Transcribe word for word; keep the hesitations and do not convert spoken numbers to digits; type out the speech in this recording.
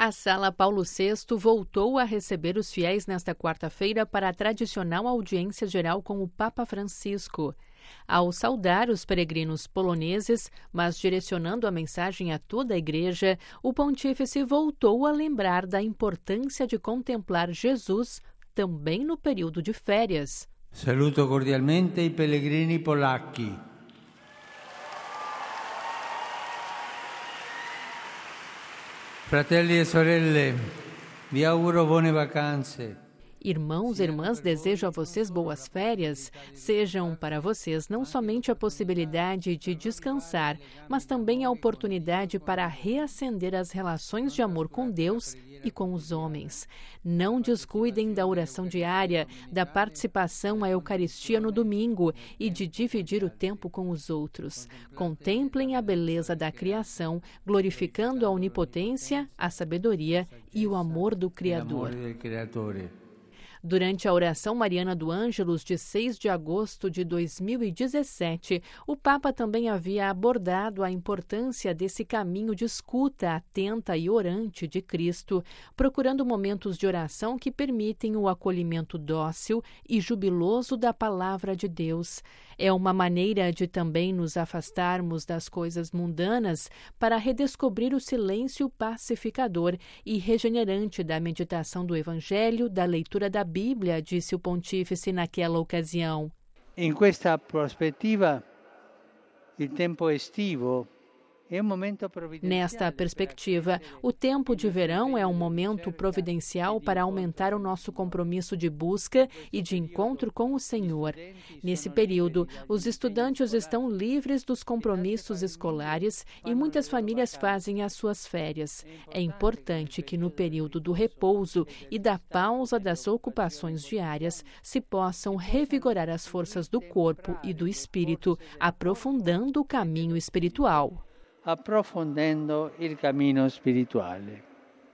A Sala Paulo sexto voltou a receber os fiéis nesta quarta-feira para a tradicional audiência geral com o Papa Francisco. Ao saudar os peregrinos poloneses, mas direcionando a mensagem a toda a Igreja, o pontífice voltou a lembrar da importância de contemplar Jesus também no período de férias. Saluto cordialmente i pellegrini polacchi. Fratelli e sorelle, vi auguro buone vacanze. Irmãos e irmãs, desejo a vocês boas férias. Sejam para vocês não somente a possibilidade de descansar, mas também a oportunidade para reacender as relações de amor com Deus e com os homens. Não descuidem da oração diária, da participação à Eucaristia no domingo e de dividir o tempo com os outros. Contemplem a beleza da criação, glorificando a onipotência, a sabedoria e o amor do Criador. Durante a oração mariana do Ângelus de seis de agosto de dois mil e dezessete, o Papa também havia abordado a importância desse caminho de escuta atenta e orante de Cristo, procurando momentos de oração que permitem o acolhimento dócil e jubiloso da palavra de Deus. É uma maneira de também nos afastarmos das coisas mundanas para redescobrir o silêncio pacificador e regenerante da meditação do Evangelho, da leitura da Bíblia, disse o pontífice naquela ocasião. In questa prospettiva, il tempo estivo Nesta perspectiva, o tempo de verão é um momento providencial para aumentar o nosso compromisso de busca e de encontro com o Senhor. Nesse período, os estudantes estão livres dos compromissos escolares e muitas famílias fazem as suas férias. É importante que no período do repouso e da pausa das ocupações diárias se possam revigorar as forças do corpo e do espírito, aprofundando o caminho espiritual. Approfondendo il cammino spirituale.